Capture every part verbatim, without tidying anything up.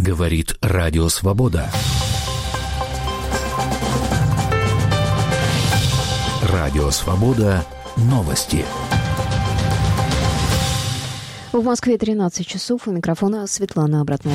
Говорит Радио Свобода. Радио Свобода. Новости. В Москве тринадцать часов. У микрофона Светлана Обратнова.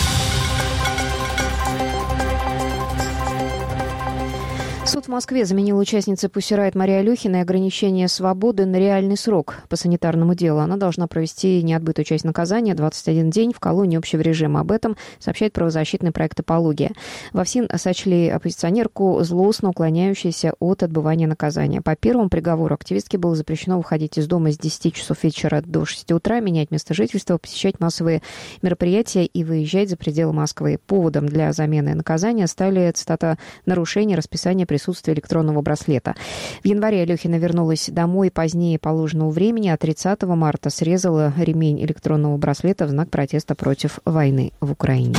Суд в Москве заменил участнице Pussy Riot Марии Алехиной ограничение свободы на реальный срок по санитарному делу. Она должна провести неотбытую часть наказания двадцать один день в колонии общего режима. Об этом сообщает правозащитный проект «Апология». Во ФСИН сочли оппозиционерку злостно уклоняющейся от отбывания наказания. По первому приговору активистке было запрещено выходить из дома с десяти часов вечера до шести утра, менять место жительства, посещать массовые мероприятия и выезжать за пределы Москвы. Поводом для замены наказания стали, цитата, «нарушение расписания присутствия электронного браслета». В январе Алехина вернулась домой позднее положенного времени, а тридцатого марта срезала ремень электронного браслета в знак протеста против войны в Украине.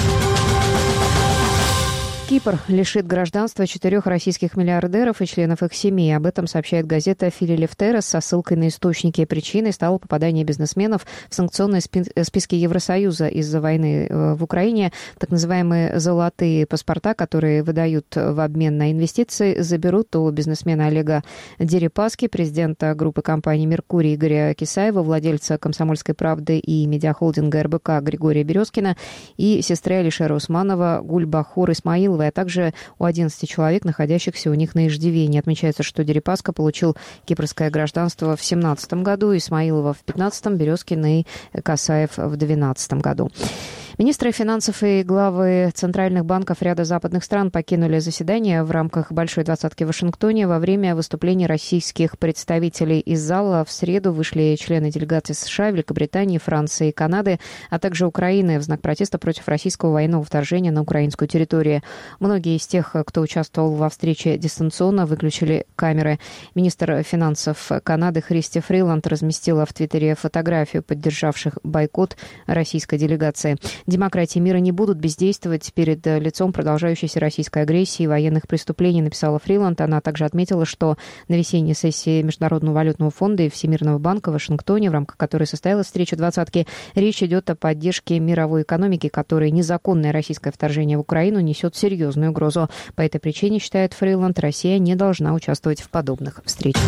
Кипр лишит гражданства четырех российских миллиардеров и членов их семей. Об этом сообщает газета «Филилефтерос» со ссылкой на источники. Причиной стало попадание бизнесменов в санкционные списки Евросоюза из-за войны в Украине. Так называемые «золотые паспорта», которые выдают в обмен на инвестиции, заберут у бизнесмена Олега Дерипаски, президента группы компаний «Меркурий» Игоря Кисаева, владельца «Комсомольской правды» и медиахолдинга эр бэ ка Григория Березкина и сестры Алишера Усманова Гульбахор Исмаилова, а также у одиннадцати человек, находящихся у них на иждивении. Отмечается, что Дерипаска получил кипрское гражданство в семнадцатом году, Исмаилова в пятнадцатом, Березкин и Касаев в двенадцатом году. Министры финансов и главы центральных банков ряда западных стран покинули заседание в рамках Большой двадцатки в Вашингтоне. Во время выступлений российских представителей из зала в среду вышли члены делегаций США, Великобритании, Франции и Канады, а также Украины в знак протеста против российского военного вторжения на украинскую территорию. Многие из тех, кто участвовал во встрече дистанционно, выключили камеры. Министр финансов Канады Христи Фриланд разместила в Твиттере фотографию поддержавших бойкот российской делегации. Демократии мира не будут бездействовать перед лицом продолжающейся российской агрессии и военных преступлений, написала Фриланд. Она также отметила, что на весенней сессии Международного валютного фонда и Всемирного банка в Вашингтоне, в рамках которой состоялась встреча двадцатки, речь идет о поддержке мировой экономики, которой незаконное российское вторжение в Украину несет серьезную угрозу. По этой причине, считает Фриланд, Россия не должна участвовать в подобных встречах.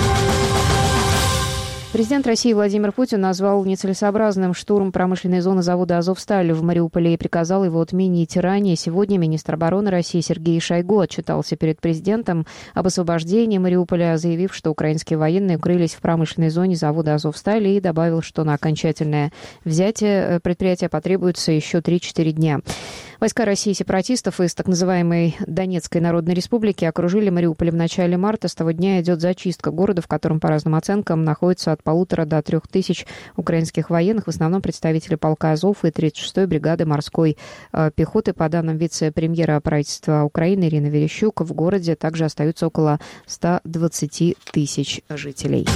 Президент России Владимир Путин назвал нецелесообразным штурм промышленной зоны завода «Азовсталь» в Мариуполе и приказал его отменить. Ранее сегодня министр обороны России Сергей Шойгу отчитался перед президентом об освобождении Мариуполя, заявив, что украинские военные укрылись в промышленной зоне завода «Азовсталь», и добавил, что на окончательное взятие предприятия потребуется еще три-четыре дня. Войска России сепаратистов из так называемой Донецкой Народной Республики окружили Мариуполь в начале марта. С того дня идет зачистка города, в котором, по разным оценкам, находится от полутора до трех тысяч украинских военных, в основном представители полка «Азов» и тридцать шестой бригады морской пехоты. По данным вице-премьера правительства Украины Ирины Верещук, в городе также остаются около ста двадцати тысяч жителей.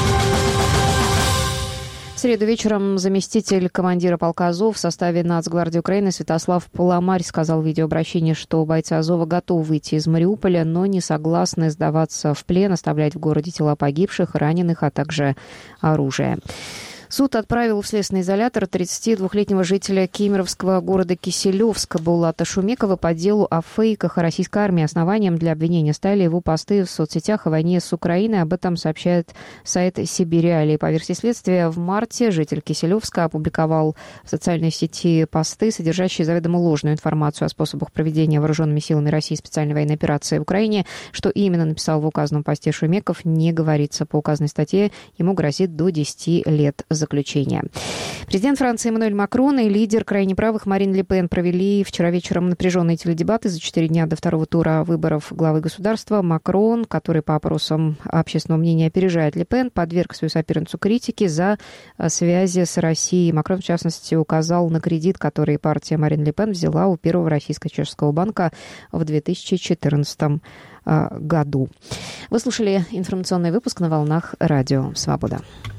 В среду вечером заместитель командира полка «Азов» в составе Нацгвардии Украины Святослав Поломарь сказал в видеообращении, что бойцы «Азова» готовы выйти из Мариуполя, но не согласны сдаваться в плен, оставлять в городе тела погибших, раненых, а также оружие. Суд отправил в следственный изолятор тридцатидвухлетнего жителя кемеровского города Киселевска Булата Шумекова по делу о фейках о российской армии. Основанием для обвинения стали его посты в соцсетях о войне с Украиной. Об этом сообщает сайт Сибириалии. По версии следствия, в марте житель Киселевска опубликовал в социальной сети посты, содержащие заведомо ложную информацию о способах проведения вооруженными силами России специальной военной операции в Украине. Что именно написал в указанном посте Шумеков, не говорится. По указанной статье ему грозит до десяти лет заключения. Президент Франции Эммануэль Макрон и лидер крайне правых Марин Ле Пен провели вчера вечером напряженные теледебаты за четыре дня до второго тура выборов главы государства. Макрон, который по опросам общественного мнения опережает Ле Пен, подверг свою соперницу критике за связи с Россией. Макрон, в частности, указал на кредит, который партия Марин Ле Пен взяла у первого российско-чешского банка в две тысячи четырнадцатом году. Вы слушали информационный выпуск на волнах Радио Свобода.